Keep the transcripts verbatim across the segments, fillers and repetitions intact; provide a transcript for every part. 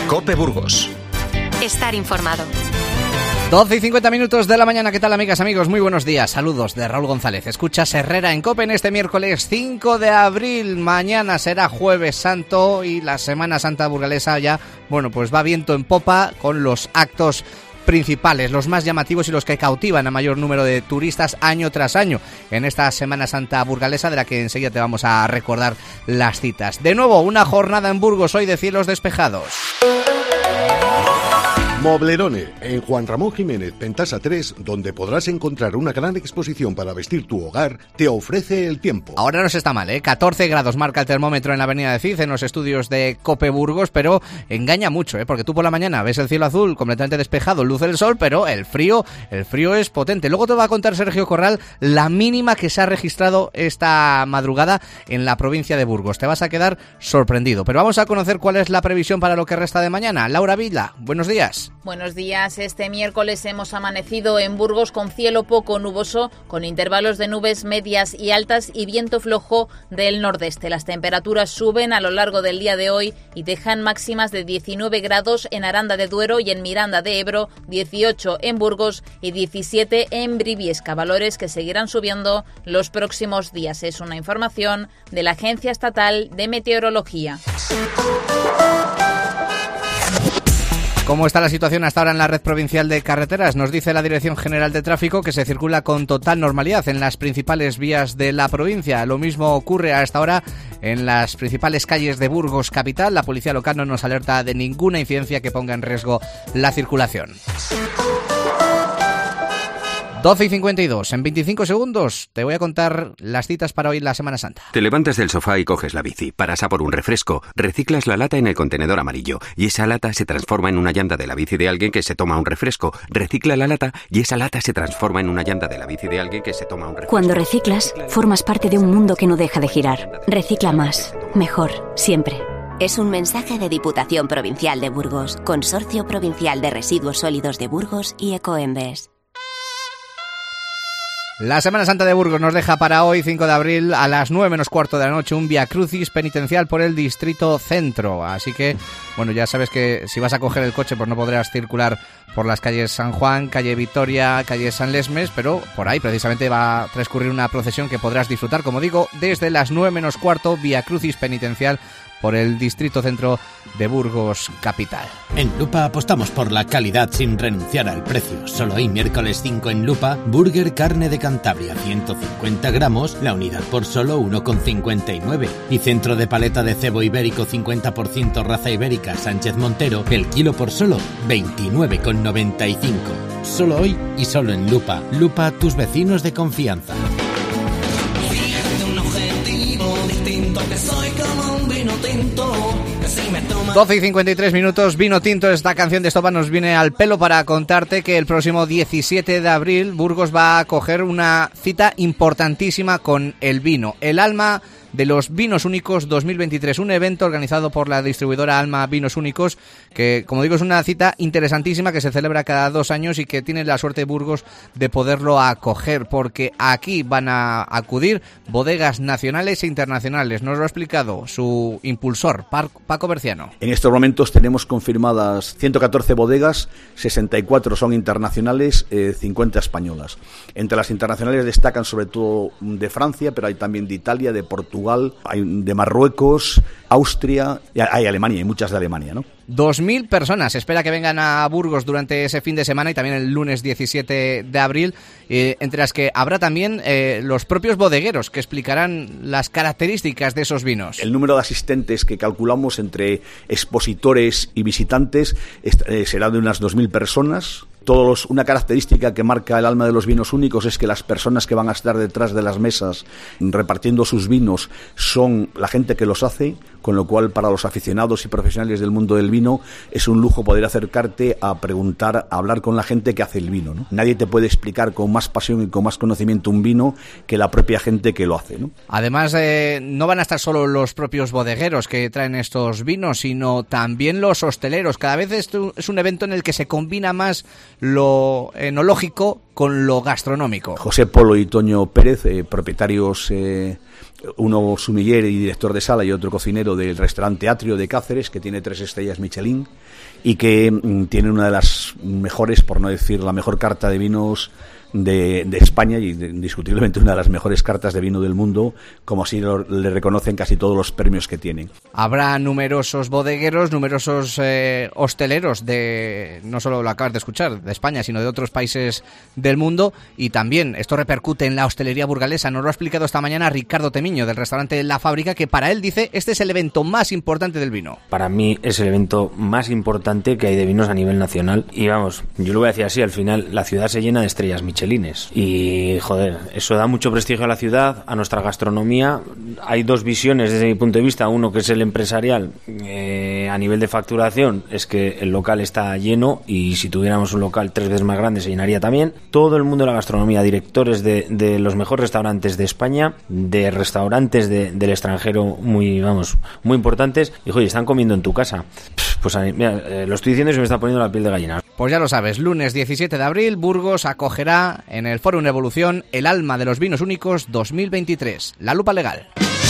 COPE Burgos. Estar informado. doce y cincuenta minutos de la mañana. ¿Qué tal, amigas, amigos? Muy buenos días. Saludos de Raúl González. Escuchas Herrera en COPE en este miércoles cinco de abril. Mañana será Jueves Santo y la Semana Santa burgalesa ya, bueno, pues va viento en popa con los actos principales, los más llamativos y los que cautivan a mayor número de turistas año tras año en esta Semana Santa burgalesa, de la que enseguida te vamos a recordar las citas. De nuevo, una jornada en Burgos hoy de cielos despejados. Moblerone, en Juan Ramón Jiménez, Pentasa tres, donde podrás encontrar una gran exposición para vestir tu hogar, te ofrece el tiempo. Ahora no se está mal, ¿eh? catorce grados marca el termómetro en la avenida de Cid, en los estudios de COPE Burgos, pero engaña mucho, ¿eh? Porque tú por la mañana ves el cielo azul completamente despejado, luce el sol, pero el frío, el frío es potente. Luego te va a contar Sergio Corral la mínima que se ha registrado esta madrugada en la provincia de Burgos. Te vas a quedar sorprendido, pero vamos a conocer cuál es la previsión para lo que resta de mañana. Laura Vila, buenos días. Buenos días. Este miércoles hemos amanecido en Burgos con cielo poco nuboso, con intervalos de nubes medias y altas y viento flojo del nordeste. Las temperaturas suben a lo largo del día de hoy y dejan máximas de diecinueve grados en Aranda de Duero y en Miranda de Ebro, dieciocho en Burgos y diecisiete en Briviesca, valores que seguirán subiendo los próximos días. Es una información de la Agencia Estatal de Meteorología. ¿Cómo está la situación hasta ahora en la red provincial de carreteras? Nos dice la Dirección General de Tráfico que se circula con total normalidad en las principales vías de la provincia. Lo mismo ocurre a esta hora en las principales calles de Burgos capital. La policía local no nos alerta de ninguna incidencia que ponga en riesgo la circulación. doce y cincuenta y dos. En veinticinco segundos te voy a contar las citas para hoy la Semana Santa. Te levantas del sofá y coges la bici, paras a por un refresco, reciclas la lata en el contenedor amarillo y esa lata se transforma en una llanta de la bici de alguien que se toma un refresco, recicla la lata y esa lata se transforma en una llanta de la bici de alguien que se toma un refresco. Cuando reciclas, formas parte de un mundo que no deja de girar. Recicla más, mejor, siempre. Es un mensaje de Diputación Provincial de Burgos, Consorcio Provincial de Residuos Sólidos de Burgos y Ecoembes. La Semana Santa de Burgos nos deja para hoy, cinco de abril, a las nueve menos cuarto de la noche, un Vía Crucis penitencial por el Distrito Centro. Así que, bueno, ya sabes que si vas a coger el coche, pues no podrás circular por las calles San Juan, calle Vitoria, calle San Lesmes, pero por ahí precisamente va a transcurrir una procesión que podrás disfrutar, como digo, desde las nueve menos cuarto, Vía Crucis penitencial por el Distrito Centro de Burgos capital. En Lupa apostamos por la calidad sin renunciar al precio. Solo hoy, miércoles cinco en Lupa, burger carne de Cantabria, ciento cincuenta gramos, la unidad por solo uno con cincuenta y nueve. Y centro de paleta de cebo ibérico cincuenta por ciento raza ibérica Sánchez Montero, el kilo por solo veintinueve con noventa y cinco. Solo hoy y solo en Lupa. Lupa, tus vecinos de confianza. doce y cincuenta y tres minutos, vino tinto. Esta canción de Estopa nos viene al pelo para contarte que el próximo diecisiete de abril Burgos va a coger una cita importantísima con el vino. El Alma de los Vinos Únicos dos mil veintitrés, un evento organizado por la distribuidora Alma Vinos Únicos, que, como digo, es una cita interesantísima que se celebra cada dos años y que tiene la suerte Burgos de poderlo acoger, porque aquí van a acudir bodegas nacionales e internacionales. Nos lo ha explicado su impulsor, Paco Berciano. En estos momentos tenemos confirmadas ciento catorce bodegas, sesenta y cuatro son internacionales, eh, cincuenta españolas. Entre las internacionales destacan sobre todo de Francia, pero hay también de Italia, de Portugal, hay de Marruecos, Austria, hay Alemania, y muchas de Alemania, ¿no? Dos mil personas espera que vengan a Burgos durante ese fin de semana y también el lunes diecisiete de abril, eh, entre las que habrá también eh, los propios bodegueros que explicarán las características de esos vinos. El número de asistentes que calculamos entre expositores y visitantes eh, será de unas dos mil personas. Todos, una característica que marca el Alma de los Vinos Únicos es que las personas que van a estar detrás de las mesas repartiendo sus vinos son la gente que los hace, con lo cual para los aficionados y profesionales del mundo del vino es un lujo poder acercarte a preguntar, a hablar con la gente que hace el vino, ¿no? Nadie te puede explicar con más pasión y con más conocimiento un vino que la propia gente que lo hace, ¿no? Además, eh, no van a estar solo los propios bodegueros que traen estos vinos, sino también los hosteleros. Cada vez esto es un evento en el que se combina más lo enológico con lo gastronómico. José Polo y Toño Pérez, eh, propietarios eh, uno sumiller y director de sala y otro cocinero del restaurante Atrio de Cáceres, que tiene tres estrellas Michelin y que mm, tiene una de las mejores, por no decir la mejor carta de vinos de, de España y de, indiscutiblemente una de las mejores cartas de vino del mundo, como así lo, le reconocen casi todos los premios que tienen. Habrá numerosos bodegueros, numerosos eh, hosteleros de, no solo lo acabas de escuchar, de España, sino de otros países del mundo, y también esto repercute en la hostelería burgalesa. Nos lo ha explicado esta mañana Ricardo Temiño, del restaurante La Fábrica, que para él, dice, este es el evento más importante del vino. Para mí es el evento más importante que hay de vinos a nivel nacional, y vamos, yo lo voy a decir así, al final la ciudad se llena de estrellas Michelin. Y, joder, eso da mucho prestigio a la ciudad, a nuestra gastronomía. Hay dos visiones desde mi punto de vista. Uno, que es el empresarial, eh, a nivel de facturación, es que el local está lleno, y si tuviéramos un local tres veces más grande se llenaría también. Todo el mundo de la gastronomía, directores de, de los mejores restaurantes de España, de restaurantes de, del extranjero muy, vamos, muy importantes, y, joder, están comiendo en tu casa. Pues mira, eh, lo estoy diciendo y se me está poniendo la piel de gallina. Pues ya lo sabes, lunes diecisiete de abril, Burgos acogerá en el Fórum Evolución el Alma de los Vinos Únicos dos mil veintitrés, La Lupa Legal.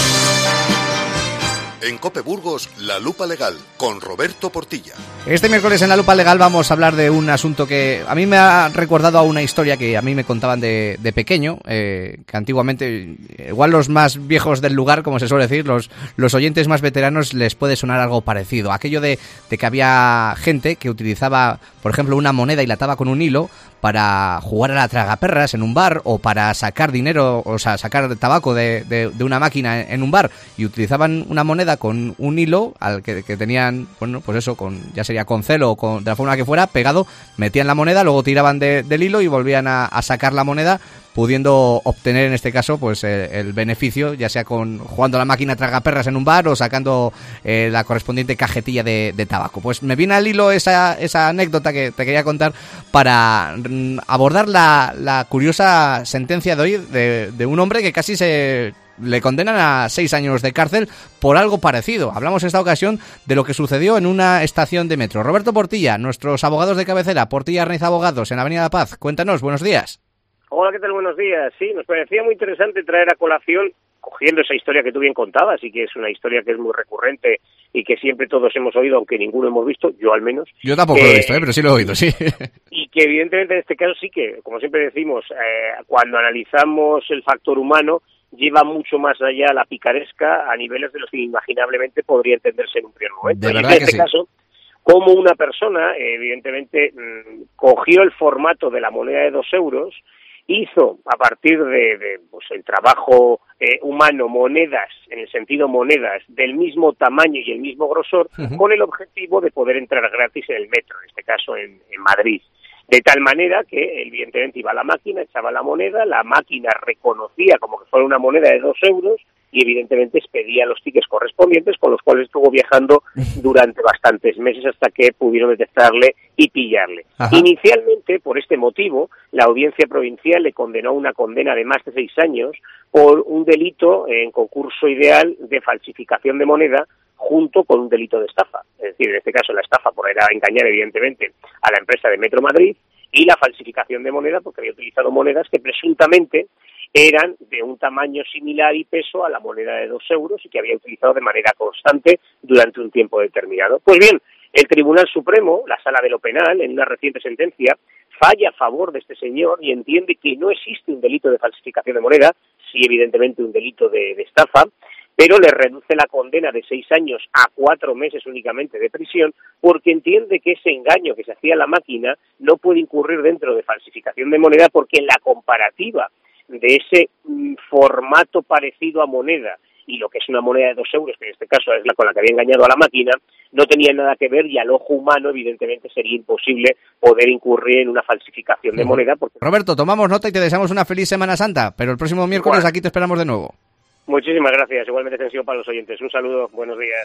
En COPE Burgos, La Lupa Legal, con Roberto Portilla. Este miércoles en La Lupa Legal vamos a hablar de un asunto que a mí me ha recordado a una historia que a mí me contaban de, de pequeño, eh, que antiguamente, igual los más viejos del lugar, como se suele decir, los, los oyentes más veteranos les puede sonar algo parecido. Aquello de, de que había gente que utilizaba, por ejemplo, una moneda y la ataba con un hilo para jugar a la tragaperras en un bar, o para sacar dinero, o sea, sacar tabaco de, de, de una máquina en un bar, y utilizaban una moneda con un hilo al que, que tenían, bueno, pues eso, con ya sería con celo o con, de la forma que fuera, pegado, metían la moneda, luego tiraban de, del hilo y volvían a, a sacar la moneda, pudiendo obtener en este caso pues el, el beneficio, ya sea con jugando a la máquina tragaperras en un bar o sacando eh, la correspondiente cajetilla de, de tabaco. Pues me viene al hilo esa, esa anécdota que te quería contar para mm, abordar la, la curiosa sentencia de hoy de, de un hombre que casi se le condenan a seis años de cárcel por algo parecido. Hablamos en esta ocasión de lo que sucedió en una estación de metro. Roberto Portilla, nuestros abogados de cabecera, Portilla Arnaiz Abogados, en Avenida La Paz. Cuéntanos, buenos días. Hola, ¿qué tal? Buenos días. Sí, nos parecía muy interesante traer a colación, cogiendo esa historia que tú bien contabas, y que es una historia que es muy recurrente y que siempre todos hemos oído, aunque ninguno hemos visto, yo al menos. Yo tampoco eh, lo he visto, ¿eh? Pero sí lo he oído, sí. Y que evidentemente en este caso sí que, como siempre decimos, eh, cuando analizamos el factor humano, lleva mucho más allá la picaresca a niveles de los que inimaginablemente podría entenderse en un primer momento. De verdad y en que este sí. caso, como una persona, eh, evidentemente, mmm, cogió el formato de la moneda de dos euros, hizo a partir de, de pues el trabajo eh, humano monedas, en el sentido monedas, del mismo tamaño y el mismo grosor, uh-huh. con el objetivo de poder entrar gratis en el metro, en este caso en, en Madrid. De tal manera que, evidentemente, iba a la máquina, echaba la moneda, la máquina reconocía como que fuera una moneda de dos euros y, evidentemente, expedía los tickets correspondientes, con los cuales estuvo viajando durante bastantes meses hasta que pudieron detectarle y pillarle. Ajá. Inicialmente, por este motivo, la Audiencia Provincial le condenó a una condena de más de seis años por un delito en concurso ideal de falsificación de moneda, junto con un delito de estafa. Es decir, en este caso la estafa por era engañar evidentemente a la empresa de Metro Madrid, y la falsificación de moneda porque había utilizado monedas que presuntamente eran de un tamaño similar y peso a la moneda de dos euros y que había utilizado de manera constante durante un tiempo determinado. Pues bien, el Tribunal Supremo, la Sala de lo Penal, en una reciente sentencia, falla a favor de este señor y entiende que no existe un delito de falsificación de moneda, sí evidentemente un delito de, de estafa, pero le reduce la condena de seis años a cuatro meses únicamente de prisión, porque entiende que ese engaño que se hacía a la máquina no puede incurrir dentro de falsificación de moneda, porque en la comparativa de ese mm, formato parecido a moneda y lo que es una moneda de dos euros, que en este caso es la con la que había engañado a la máquina, no tenía nada que ver, y al ojo humano evidentemente sería imposible poder incurrir en una falsificación de moneda. Porque... Roberto, tomamos nota y te deseamos una feliz Semana Santa, pero el próximo miércoles bueno. aquí te esperamos de nuevo. Muchísimas gracias, igualmente extensivo para los oyentes. Un saludo, buenos días.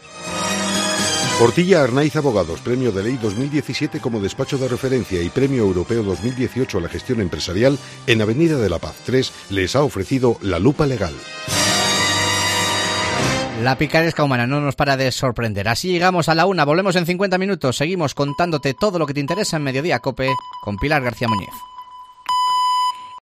Portilla Arnaiz Abogados, Premio de Ley dos mil diecisiete como despacho de referencia y Premio Europeo dos mil dieciocho a la gestión empresarial, en Avenida de la Paz tres, les ha ofrecido La Lupa Legal. La picaresca humana no nos para de sorprender. Así llegamos a la una, volvemos en cincuenta minutos. Seguimos contándote todo lo que te interesa en Mediodía COPE con Pilar García Muñiz.